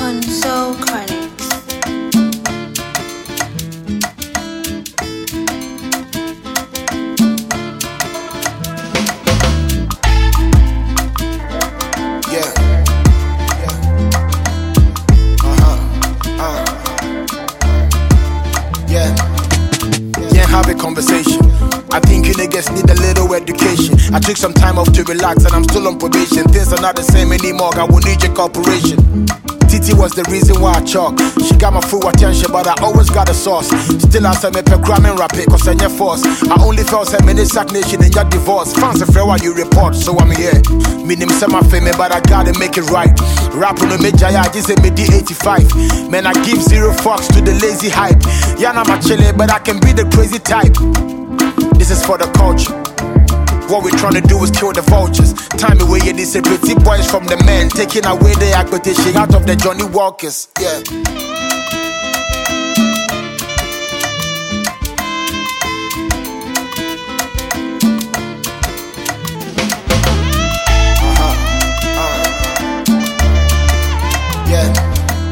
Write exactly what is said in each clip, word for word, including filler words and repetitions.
Console Chronics. Yeah. Yeah. Uh-huh. Uh. Yeah. Yeah, have a conversation. I think you niggas need a little education. I took some time off to relax and I'm still on probation. Things are not the same anymore, I will need your cooperation. Titi was the reason why I chalk. She got my full attention, but I always got a sauce. Still I say me pe cram and rap it, cause I need force. I only felt some minute stagnation in your divorce. Fans afraid why you report, so I'm here. Meaning say my fame, but I gotta make it right. Rapping on me Jaya, I just say me D eighty-five. Man, I give zero fucks to the lazy hype. Yeah, I'm a chille, but I can be the crazy type. This is for the culture. What we're trying to do is kill the vultures. Time away, yeah, these pretty boys from the men, taking away the acquisition out of the Johnny Walkers. Yeah. Uh-huh. Uh. Yeah.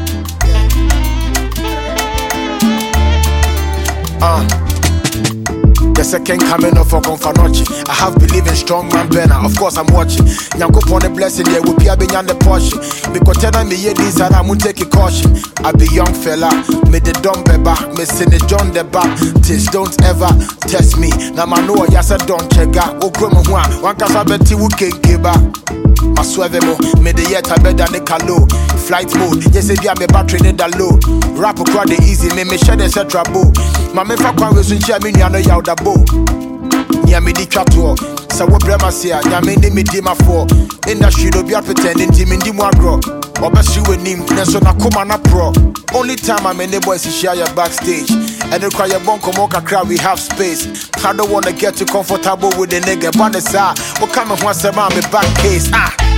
Uh. The second coming of a Confanochi. I have believed in strong man Benna. Of course I'm watching. Nyanko pon a blessing, yeah, will be a beyond the portion. Because tell me yeah, this and I won't take a caution. I be young fella, me the dumb beba, me send the John the back. Tis don't ever test me. Now I know yes I don't check out. Oh come on, one casa beti who can give back. I swear mo, me the yet I better than the calo. Flight mode, yes if you have me battery in the low. Rap across the easy, me me share the set bo. My me fuck one with share me no yaw da bo. Nya me di twato. So we brema sia, nya me ni me di ma for. Industry do be pretending to me di mo agro. Obesi we nim, so na kuma na pro. Only time I'm in the boys is share your backstage. And require your bonko mocha crowd, we have space. I don't wanna get too comfortable with the nigga, but the side. What come and once around me back case? Ah.